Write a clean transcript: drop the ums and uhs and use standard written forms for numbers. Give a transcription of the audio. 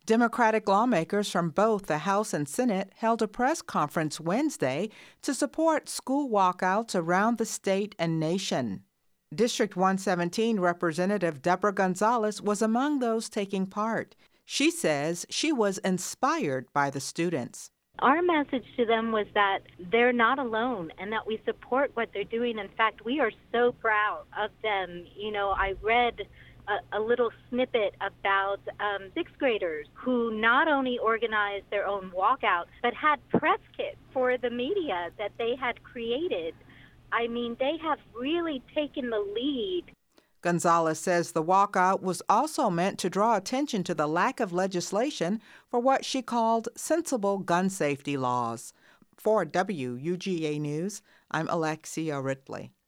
Democratic lawmakers from both the House and Senate held a press conference Wednesday to support school walkouts around the state and nation. District 117 Representative Deborah Gonzalez was among those taking part. She says she was inspired by the students. Our message to them was that they're not alone and that we support what they're doing. In fact, we are so proud of them. You know, I read a little snippet about sixth graders who not only organized their own walkout, but had press kits for the media that they had created. I mean, they have really taken the lead. Gonzalez says the walkout was also meant to draw attention to the lack of legislation for what she called sensible gun safety laws. For WUGA News, I'm Alexia Ridley.